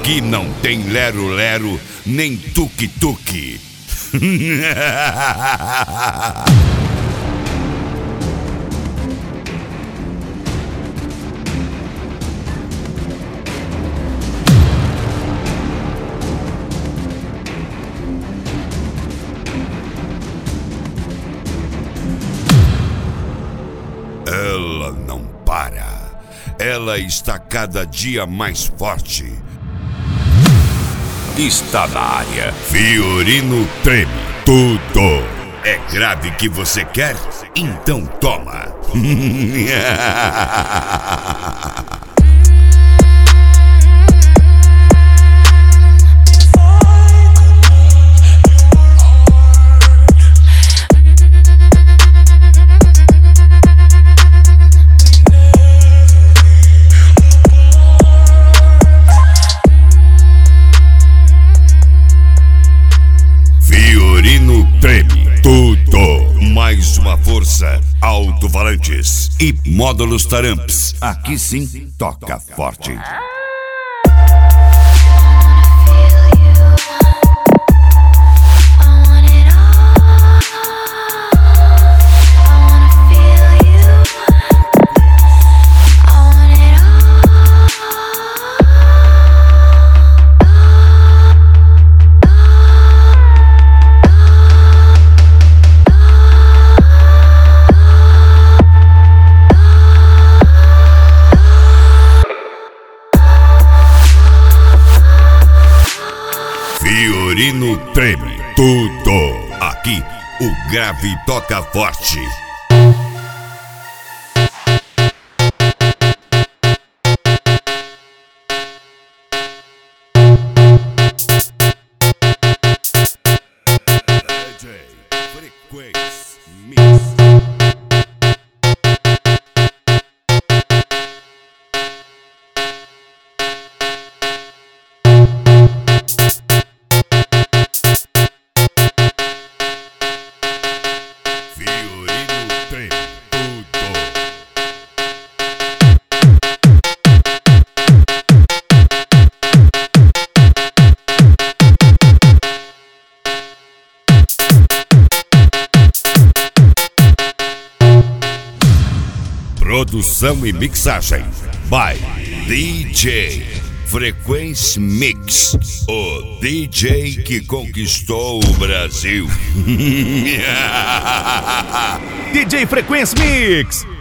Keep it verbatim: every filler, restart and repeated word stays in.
Aqui não tem lero-lero, nem tuque-tuque. Ela não para. Ela está cada dia mais forte. Está na área. Fiorino treme. Tudo. É grave que você quer? Então toma. Fiorino treme. Tudo. Mais uma força. Alto-falantes e módulos taramps. Aqui sim toca forte. Fiorino treme. Tudo. Aqui, o grave toca forte. D J Frequency Mix. Produção e mixagem by D J Frequency Mix, o D J que conquistou o Brasil. D J Frequency Mix.